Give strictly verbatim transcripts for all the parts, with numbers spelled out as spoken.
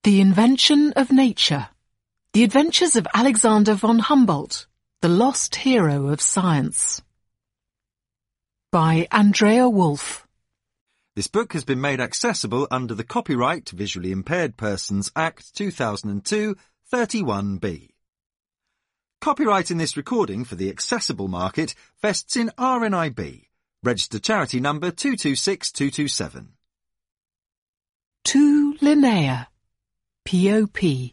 The Invention of Nature. The Adventures of Alexander von Humboldt, the Lost Hero of Science. By Andrea Wolf. This book has been made accessible under the Copyright Visually Impaired Persons Act two thousand two, thirty-one B. Copyright in this recording for the accessible market vests in R N I B, registered charity number two two six two two seven. To Linnea, P O P.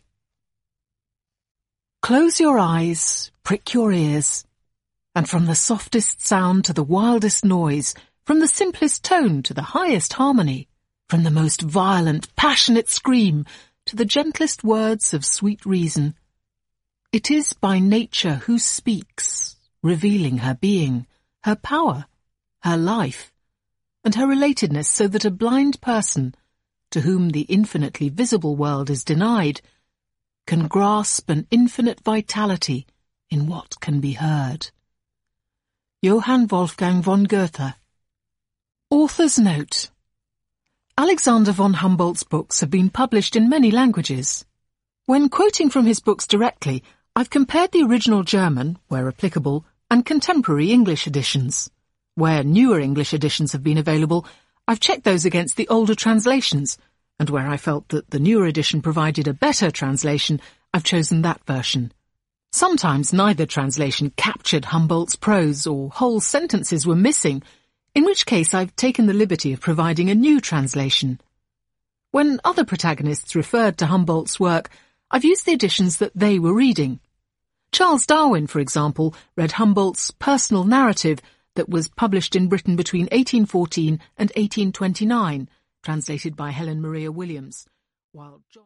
Close your eyes, prick your ears, and from the softest sound to the wildest noise, from the simplest tone to the highest harmony, from the most violent, passionate scream to the gentlest words of sweet reason, it is by nature who speaks, revealing her being, her power, her life, and her relatedness, so that a blind person, to whom the infinitely visible world is denied, can grasp an infinite vitality in what can be heard. Johann Wolfgang von Goethe. Author's note. Alexander von Humboldt's books have been published in many languages. When quoting from his books directly, I've compared the original German, where applicable, and contemporary English editions. Where newer English editions have been available, I've checked those against the older translations, and where I felt that the newer edition provided a better translation, I've chosen that version. Sometimes neither translation captured Humboldt's prose, or whole sentences were missing, in which case I've taken the liberty of providing a new translation. When other protagonists referred to Humboldt's work, I've used the editions that they were reading. Charles Darwin, for example, read Humboldt's personal narrative that was published in Britain between eighteen fourteen and eighteen twenty-nine, translated by Helen Maria Williams, while John